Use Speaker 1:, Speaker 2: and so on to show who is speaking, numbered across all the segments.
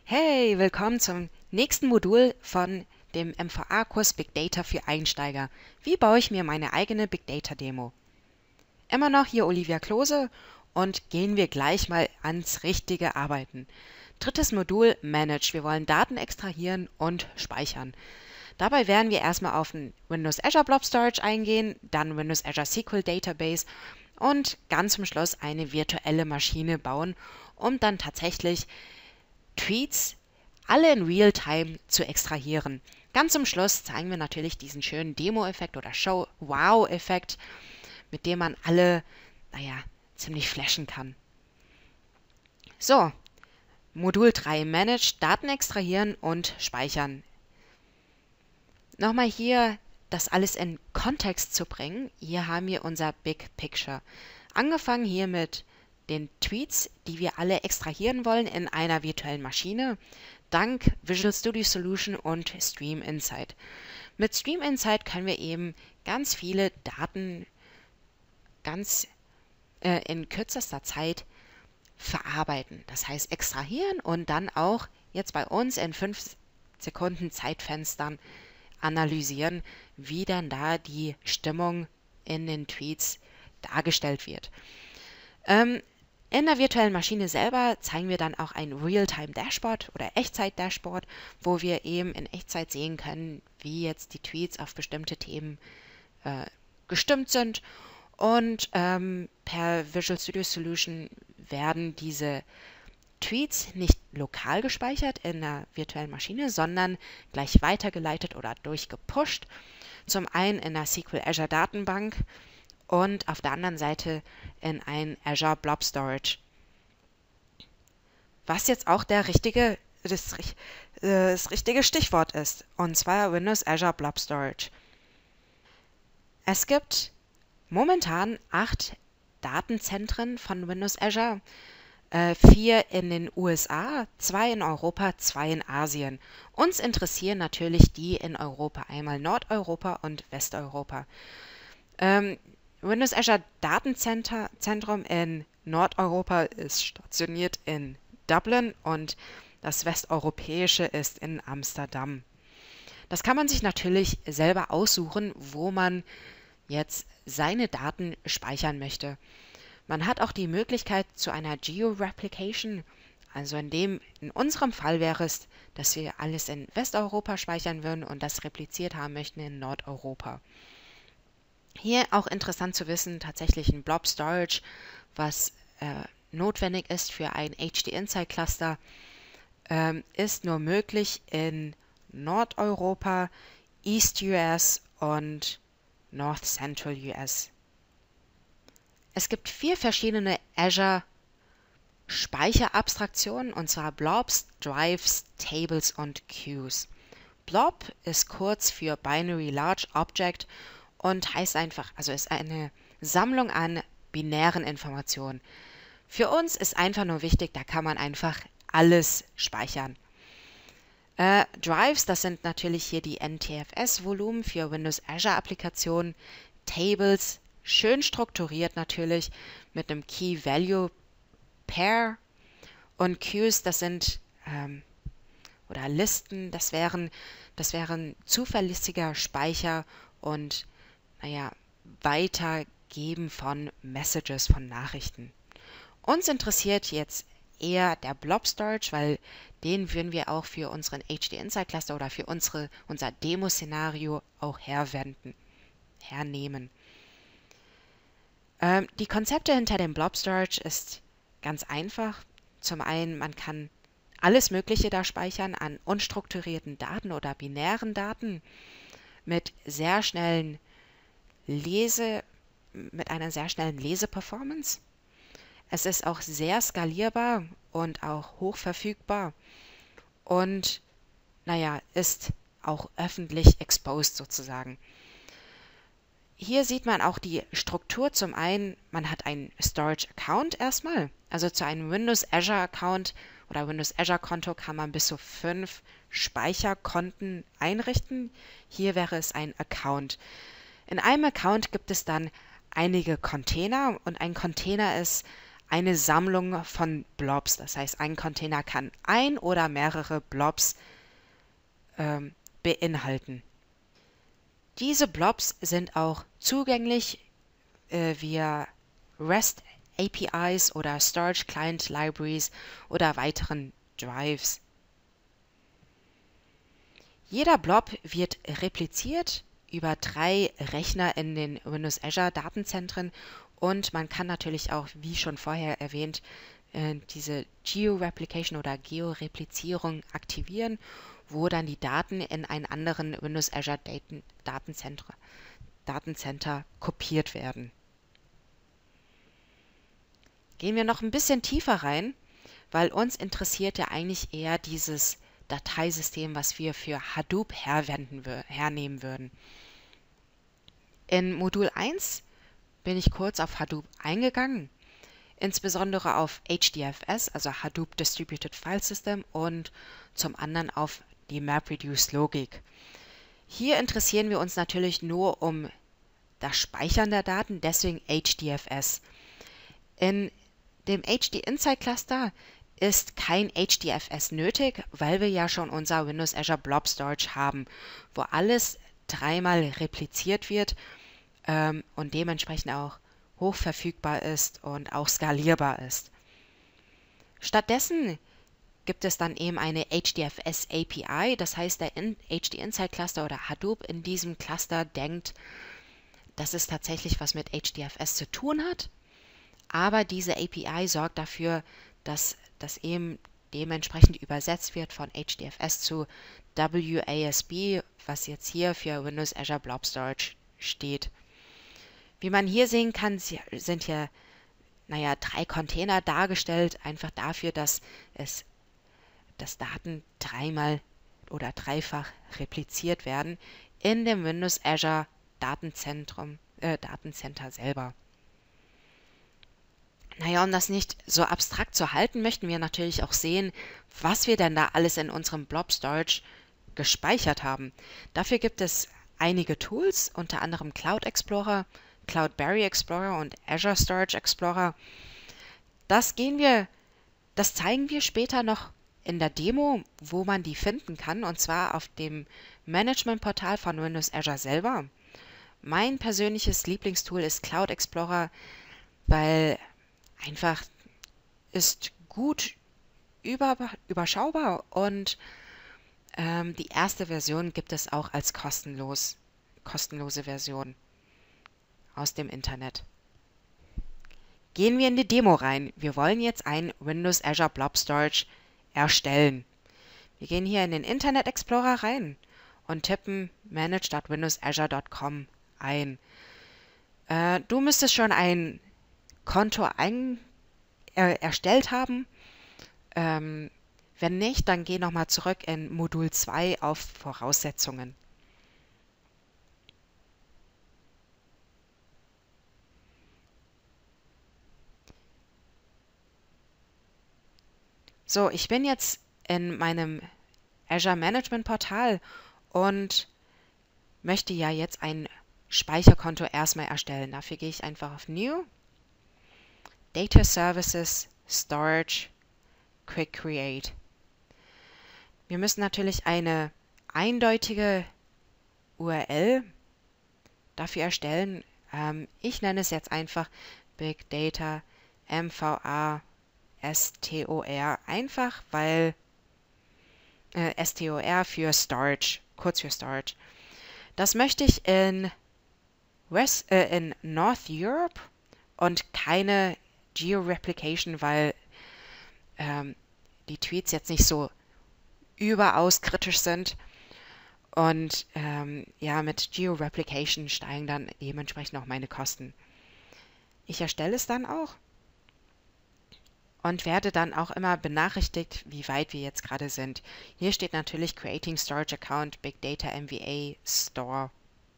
Speaker 1: Hey, willkommen zum nächsten Modul von dem MVA-Kurs Big Data für Einsteiger. Wie baue ich mir meine eigene Big Data-Demo? Immer noch hier Olivia Klose und gehen wir gleich mal ans richtige Arbeiten. Drittes Modul Manage. Wir wollen Daten extrahieren und speichern. Dabei werden wir erstmal auf den Windows Azure Blob Storage eingehen, dann Windows Azure SQL Database und ganz zum Schluss eine virtuelle Maschine bauen, um dann tatsächlich Tweets alle in Realtime zu extrahieren. Ganz zum Schluss zeigen wir natürlich diesen schönen Demo-Effekt oder Show-Wow-Effekt, mit dem man alle, ziemlich flashen kann. So, Modul 3 Manage, Daten extrahieren und speichern. Nochmal hier das alles in Kontext zu bringen. Hier haben wir unser Big Picture. Angefangen hier mit den Tweets, die wir alle extrahieren wollen in einer virtuellen Maschine, dank Visual Studio Solution und Stream Insight. Mit Stream Insight können wir eben ganz viele Daten in kürzester Zeit verarbeiten. Das heißt extrahieren und dann auch jetzt bei uns in 5 Sekunden Zeitfenstern analysieren, wie dann da die Stimmung in den Tweets dargestellt wird. In der virtuellen Maschine selber zeigen wir dann auch ein Realtime-Dashboard oder Echtzeit-Dashboard, wo wir eben in Echtzeit sehen können, wie jetzt die Tweets auf bestimmte Themen gestimmt sind. Und per Visual Studio Solution werden diese Tweets nicht lokal gespeichert in der virtuellen Maschine, sondern gleich weitergeleitet oder durchgepusht. Zum einen in der SQL Azure Datenbank und auf der anderen Seite in ein Azure Blob Storage. Was jetzt auch das richtige Stichwort ist, und zwar Windows Azure Blob Storage. Es gibt momentan 8 Datenzentren von Windows Azure, 4 in den USA, 2 in Europa, 2 in Asien. Uns interessieren natürlich die in Europa, einmal Nordeuropa und Westeuropa. Windows Azure Datenzentrum in Nordeuropa ist stationiert in Dublin und das westeuropäische ist in Amsterdam. Das kann man sich natürlich selber aussuchen, wo man jetzt seine Daten speichern möchte. Man hat auch die Möglichkeit zu einer Geo-Replication, also in unserem Fall wäre es, dass wir alles in Westeuropa speichern würden und das repliziert haben möchten in Nordeuropa. Hier auch interessant zu wissen, tatsächlich ein Blob Storage, was notwendig ist für ein HD Insight Cluster, ist nur möglich in Nordeuropa, East US und North Central US. Es gibt 4 verschiedene Azure Speicherabstraktionen, und zwar Blobs, Drives, Tables und Queues. Blob ist kurz für Binary Large Object und heißt einfach, also ist eine Sammlung an binären Informationen. Für uns ist einfach nur wichtig, da kann man einfach alles speichern. Drives, das sind natürlich hier die NTFS-Volumen für Windows Azure Applikationen. Tables, schön strukturiert natürlich mit einem Key-Value-Pair. Und Queues, das sind oder Listen, das wären zuverlässiger Speicher und Weitergeben von Messages, von Nachrichten. Uns interessiert jetzt eher der Blob Storage, weil den würden wir auch für unseren HD Insight Cluster oder für unser Demo-Szenario auch hernehmen. Die Konzepte hinter dem Blob Storage ist ganz einfach. Zum einen, man kann alles Mögliche da speichern an unstrukturierten Daten oder binären Daten mit einer sehr schnellen Leseperformance. Es ist auch sehr skalierbar und auch hochverfügbar und ist auch öffentlich exposed sozusagen. Hier sieht man auch die Struktur. Zum einen, man hat einen Storage Account erstmal, also zu einem Windows Azure Account oder Windows Azure Konto kann man bis zu 5 Speicherkonten einrichten. Hier wäre es ein Account. In einem Account gibt es dann einige Container und ein Container ist eine Sammlung von Blobs. Das heißt, ein Container kann ein oder mehrere Blobs beinhalten. Diese Blobs sind auch zugänglich via REST APIs oder Storage Client Libraries oder weiteren Drives. Jeder Blob wird repliziert über 3 Rechner in den Windows Azure Datenzentren und man kann natürlich auch, wie schon vorher erwähnt, diese Geo-Replication oder Georeplizierung aktivieren, wo dann die Daten in einen anderen Windows Azure Datencenter kopiert werden. Gehen wir noch ein bisschen tiefer rein, weil uns interessiert ja eigentlich eher dieses Dateisystem, was wir für Hadoop hernehmen würden. In Modul 1 bin ich kurz auf Hadoop eingegangen, insbesondere auf HDFS, also Hadoop Distributed File System, und zum anderen auf die MapReduce-Logik. Hier interessieren wir uns natürlich nur um das Speichern der Daten, deswegen HDFS. In dem HD Insight Cluster ist kein HDFS nötig, weil wir ja schon unser Windows Azure Blob Storage haben, wo alles 3-mal repliziert wird und dementsprechend auch hochverfügbar ist und auch skalierbar ist. Stattdessen gibt es dann eben eine HDFS API, das heißt der HD Insight Cluster oder Hadoop in diesem Cluster denkt, dass es tatsächlich was mit HDFS zu tun hat, aber diese API sorgt dafür, dass das eben dementsprechend übersetzt wird von HDFS zu WASB, was jetzt hier für Windows Azure Blob Storage steht. Wie man hier sehen kann, sind hier 3 Container dargestellt, einfach dafür, dass Daten 3-mal oder 3-fach repliziert werden in dem Windows Azure Datencenter selber. Um das nicht so abstrakt zu halten, möchten wir natürlich auch sehen, was wir denn da alles in unserem Blob Storage gespeichert haben. Dafür gibt es einige Tools, unter anderem Cloud Explorer, Cloudberry Explorer und Azure Storage Explorer. Das zeigen wir später noch in der Demo, wo man die finden kann, und zwar auf dem Management-Portal von Windows Azure selber. Mein persönliches Lieblingstool ist Cloud Explorer, weil einfach ist gut überschaubar und die erste Version gibt es auch als kostenlose Version aus dem Internet. Gehen wir in die Demo rein. Wir wollen jetzt ein Windows Azure Blob Storage erstellen. Wir gehen hier in den Internet Explorer rein und tippen manage.windowsazure.com ein. Du müsstest schon ein Konto erstellt haben. Wenn nicht, dann geh nochmal zurück in Modul 2 auf Voraussetzungen. So, ich bin jetzt in meinem Azure Management Portal und möchte ja jetzt ein Speicherkonto erstmal erstellen. Dafür gehe ich einfach auf New, Data Services, Storage, Quick Create. Wir müssen natürlich eine eindeutige URL dafür erstellen. Ich nenne es jetzt einfach Big Data MVA STOR, einfach weil STOR für Storage, kurz für Storage. Das möchte ich in North Europe und keine Geo-Replication, weil die Tweets jetzt nicht so überaus kritisch sind. Und mit Geo-Replication steigen dann dementsprechend auch meine Kosten. Ich erstelle es dann auch und werde dann auch immer benachrichtigt, wie weit wir jetzt gerade sind. Hier steht natürlich Creating Storage Account Big Data MVA Store.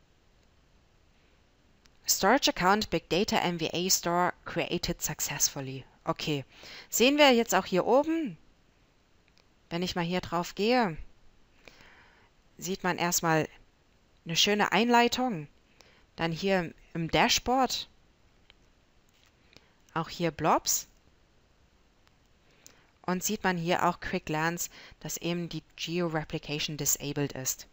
Speaker 1: Storage Account Big Data MVA Store created successfully. Okay, sehen wir jetzt auch hier oben, wenn ich mal hier drauf gehe, sieht man erstmal eine schöne Einleitung. Dann hier im Dashboard auch hier Blobs. und sieht man hier auch Quick Glance, dass eben die Geo-Replication disabled ist.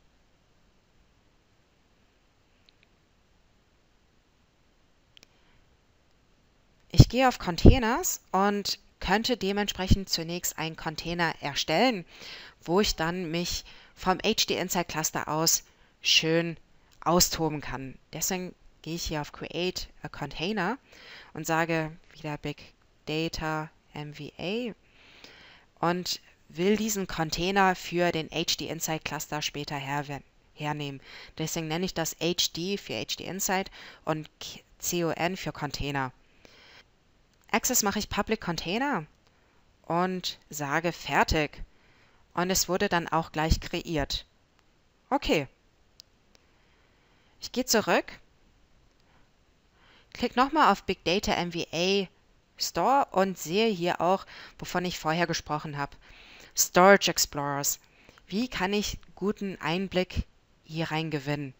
Speaker 1: Ich gehe auf Containers und könnte dementsprechend zunächst einen Container erstellen, wo ich dann mich vom HD-Insight Cluster aus schön austoben kann. Deswegen gehe ich hier auf Create a Container und sage wieder Big Data MVA und will diesen Container für den HD-Insight Cluster später hernehmen. Deswegen nenne ich das HD für HD-Insight und CON für Container. Access mache ich Public Container und sage fertig. Und es wurde dann auch gleich kreiert. Okay. Ich gehe zurück, klicke nochmal auf Big Data MVA Store und sehe hier auch, wovon ich vorher gesprochen habe. Storage Explorers. Wie kann ich guten Einblick hier rein gewinnen?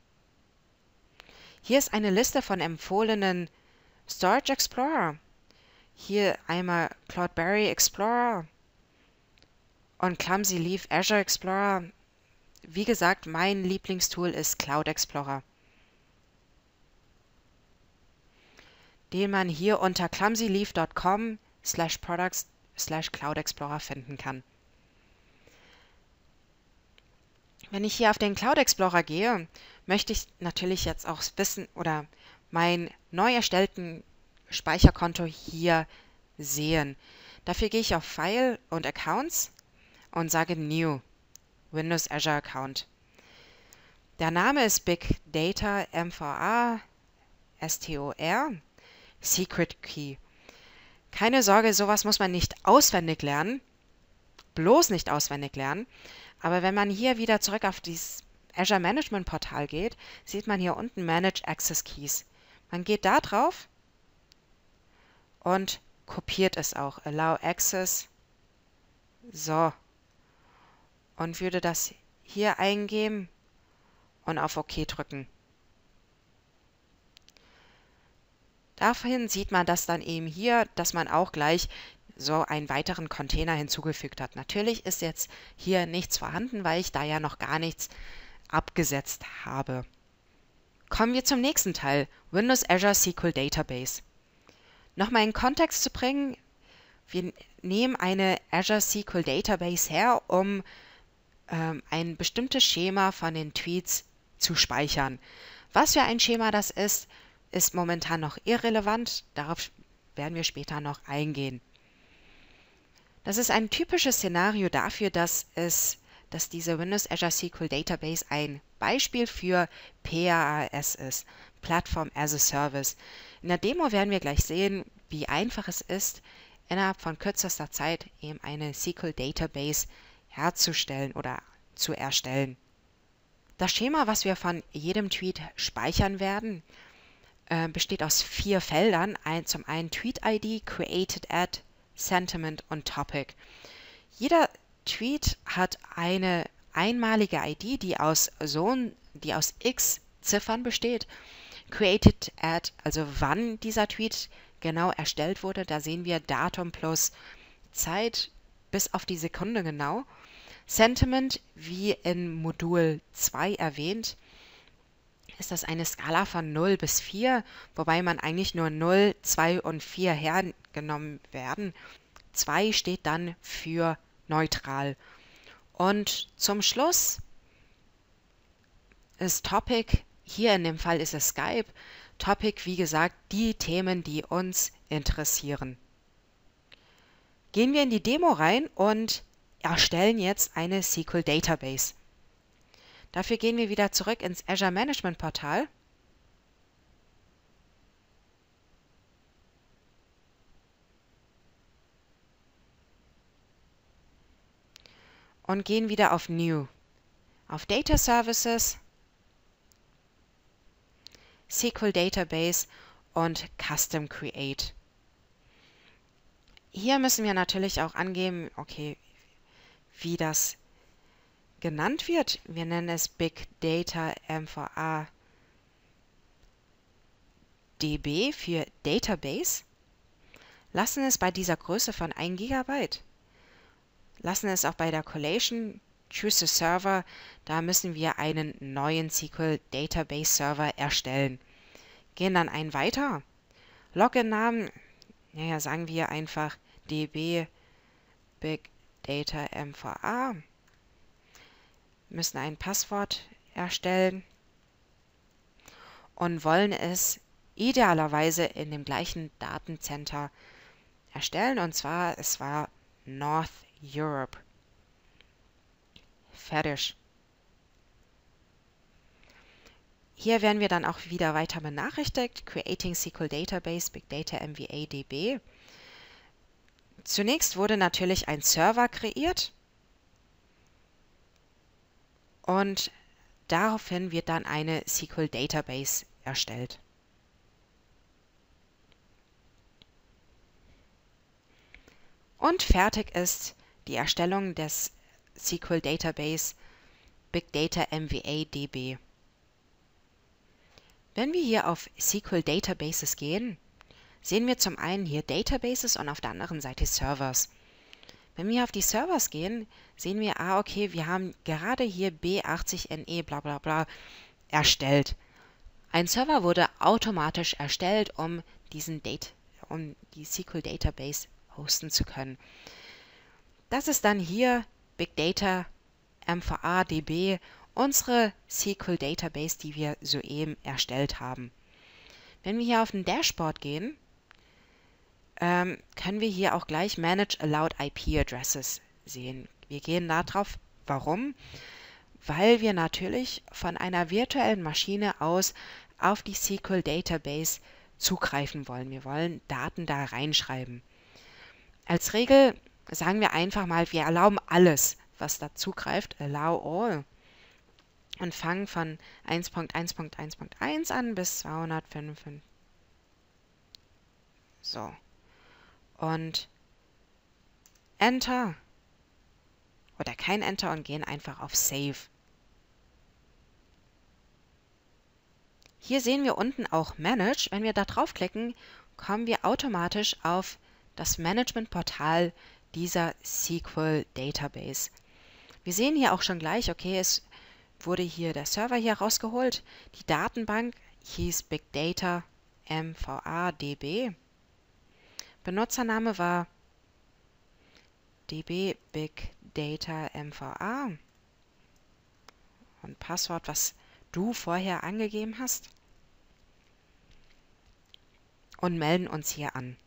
Speaker 1: Hier ist eine Liste von empfohlenen Storage Explorer. Hier einmal Cloudberry Explorer und Clumsy Leaf Azure Explorer. Wie gesagt, mein Lieblingstool ist Cloud Explorer, den man hier unter clumsyleaf.com/products/Cloud Explorer finden kann. Wenn ich hier auf den Cloud Explorer gehe, möchte ich natürlich jetzt auch wissen oder mein neu erstellten Speicherkonto hier sehen. Dafür gehe ich auf File und Accounts und sage New, Windows Azure Account. Der Name ist Big Data MVA STOR, Secret Key. Keine Sorge, sowas muss man nicht auswendig lernen, bloß nicht auswendig lernen. Aber wenn man hier wieder zurück auf dieses Azure Management Portal geht, sieht man hier unten Manage Access Keys. Man geht da drauf und kopiert es auch. Allow Access. So. Und würde das hier eingeben und auf OK drücken. Daraufhin sieht man das dann eben hier, dass man auch gleich so einen weiteren Container hinzugefügt hat. Natürlich ist jetzt hier nichts vorhanden, weil ich da ja noch gar nichts abgesetzt habe. Kommen wir zum nächsten Teil, Windows Azure SQL Database. Nochmal in Kontext zu bringen, wir nehmen eine Azure SQL Database her, um ein bestimmtes Schema von den Tweets zu speichern. Was für ein Schema das ist momentan noch irrelevant. Darauf werden wir später noch eingehen. Das ist ein typisches Szenario dafür, dass diese Windows Azure SQL Database ein Beispiel für PaaS ist, Platform as a Service. In der Demo werden wir gleich sehen, wie einfach es ist, innerhalb von kürzester Zeit eben eine SQL Database herzustellen oder zu erstellen. Das Schema, was wir von jedem Tweet speichern werden, besteht aus 4 Feldern. Zum einen Tweet-ID, Created Ad, Sentiment und Topic. Jeder Tweet hat eine einmalige ID, die aus x Ziffern besteht. Created Ad, also wann dieser Tweet genau erstellt wurde, da sehen wir Datum plus Zeit bis auf die Sekunde genau. Sentiment, wie in Modul 2 erwähnt, ist das eine Skala von 0 bis 4, wobei man eigentlich nur 0, 2 und 4 hergenommen werden. 2 steht dann für neutral. Und zum Schluss ist Topic, hier in dem Fall ist es Skype, Topic, wie gesagt, die Themen, die uns interessieren. Gehen wir in die Demo rein und erstellen jetzt eine SQL Database. Dafür gehen wir wieder zurück ins Azure Management Portal und gehen wieder auf New, auf Data Services, SQL Database und Custom Create. Hier müssen wir natürlich auch angeben, okay, wie das genannt wird. Wir nennen es Big Data MVA DB für Database. Lassen es bei dieser Größe von 1 GB. lassen es auch bei der Collation. Choose a Server, da müssen wir einen neuen SQL Database Server erstellen. Gehen dann einen weiter. Login-Namen, naja, sagen wir einfach db Big Data MVA. Müssen ein Passwort erstellen und wollen es idealerweise in dem gleichen Datencenter erstellen, und zwar, es war North Europe. Fertig. Hier werden wir dann auch wieder weiter benachrichtigt. Creating SQL Database Big Data MVA DB. Zunächst wurde natürlich ein Server kreiert und daraufhin wird dann eine SQL Database erstellt. Und fertig ist die Erstellung des SQL Database Big Data MVA DB. Wenn wir hier auf SQL Databases gehen, sehen wir zum einen hier Databases und auf der anderen Seite Servers. Wenn wir auf die Servers gehen, sehen wir, okay, wir haben gerade hier B80NE bla bla bla erstellt. Ein Server wurde automatisch erstellt, um die SQL Database hosten zu können. Das ist dann hier Big Data MVA DB, unsere SQL Database, die wir soeben erstellt haben. Wenn wir hier auf den Dashboard gehen, können wir hier auch gleich Manage Allowed IP Addresses sehen. Wir gehen darauf. Warum? Weil wir natürlich von einer virtuellen Maschine aus auf die SQL Database zugreifen wollen. Wir wollen Daten da reinschreiben. Als Regel sagen wir einfach mal, wir erlauben alles, was da zugreift, allow all, und fangen von 1.1.1.1 an bis 255. So. Und Enter oder kein Enter und gehen einfach auf Save. Hier sehen wir unten auch Manage. Wenn wir da draufklicken, kommen wir automatisch auf das Management-Portal dieser SQL Database. Wir sehen hier auch schon gleich, okay, es wurde hier der Server hier rausgeholt. Die Datenbank hieß Big Data MVA DB. Benutzername war DB Big Data MVA und Passwort, was du vorher angegeben hast, und melden uns hier an.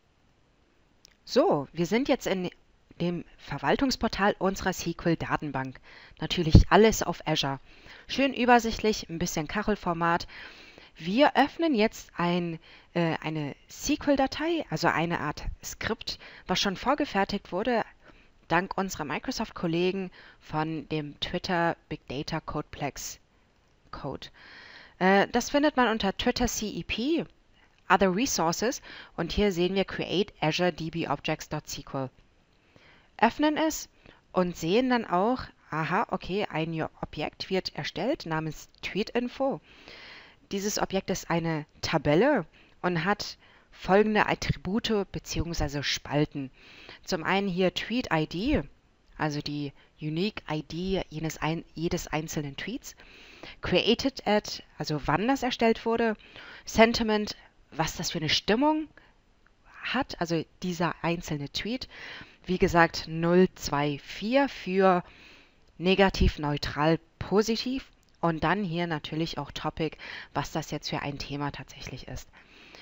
Speaker 1: So, wir sind jetzt in dem Verwaltungsportal unserer SQL-Datenbank. Natürlich alles auf Azure. Schön übersichtlich, ein bisschen Kachelformat. Wir öffnen jetzt eine SQL-Datei, also eine Art Skript, was schon vorgefertigt wurde, dank unserer Microsoft-Kollegen von dem Twitter Big Data Codeplex Code. Das findet man unter Twitter CEP, Other Resources, und hier sehen wir Create Azure DB Objects.sql. Öffnen es und sehen dann auch, okay, ein Objekt wird erstellt namens TweetInfo. Dieses Objekt ist eine Tabelle und hat folgende Attribute bzw. Spalten. Zum einen hier Tweet-ID, also die Unique ID jedes einzelnen Tweets. Created at, also wann das erstellt wurde. Sentiment, was das für eine Stimmung hat, also dieser einzelne Tweet. Wie gesagt, 024 für negativ, neutral, positiv. Und dann hier natürlich auch Topic, was das jetzt für ein Thema tatsächlich ist.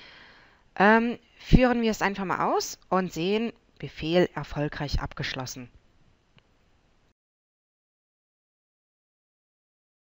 Speaker 1: Führen wir es einfach mal aus und sehen, Befehl erfolgreich abgeschlossen.